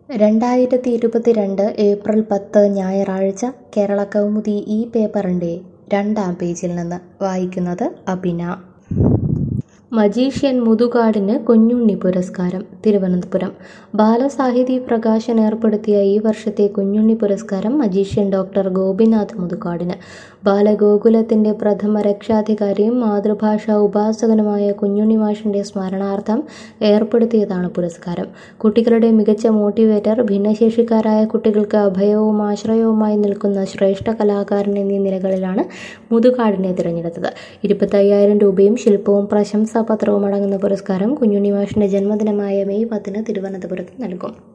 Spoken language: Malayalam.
2022 ഏപ്രിൽ 10 ഞായറാഴ്ച കേരളകൗമുദി ഈ പേപ്പറിൻ്റെ 2-ാം പേജിൽ നിന്ന് വായിക്കുന്നത് അബിന. മജീഷ്യൻ മുതുകാടിന് കുഞ്ഞുണ്ണി പുരസ്കാരം. തിരുവനന്തപുരം. ബാലസാഹിതി പ്രകാശൻ ഏർപ്പെടുത്തിയ ഈ വർഷത്തെ കുഞ്ഞുണ്ണി പുരസ്കാരം മജീഷ്യൻ ഡോക്ടർ ഗോപിനാഥ് മുതുകാടിന്. ബാലഗോകുലത്തിൻ്റെ പ്രഥമ രക്ഷാധികാരിയും മാതൃഭാഷാ ഉപാസകനുമായ കുഞ്ഞുണ്ണി മാഷിൻ്റെ സ്മരണാർത്ഥം ഏർപ്പെടുത്തിയതാണ് പുരസ്കാരം. കുട്ടികളുടെ മികച്ച മോട്ടിവേറ്റർ, ഭിന്നശേഷിക്കാരായ കുട്ടികൾക്ക് അഭയവും ആശ്രയവുമായി നിൽക്കുന്ന ശ്രേഷ്ഠ കലാകാരൻ എന്നീ നിലകളിലാണ് മുതുകാടിനെ തിരഞ്ഞെടുത്തത്. 25,000 രൂപയും ശില്പവും പ്രശംസാപത്രവും അടങ്ങുന്ന പുരസ്കാരം കുഞ്ഞുണ്ണി മാഷിൻ്റെ ജന്മദിനമായ മെയ് 10 തിരുവനന്തപുരത്ത് നൽകും.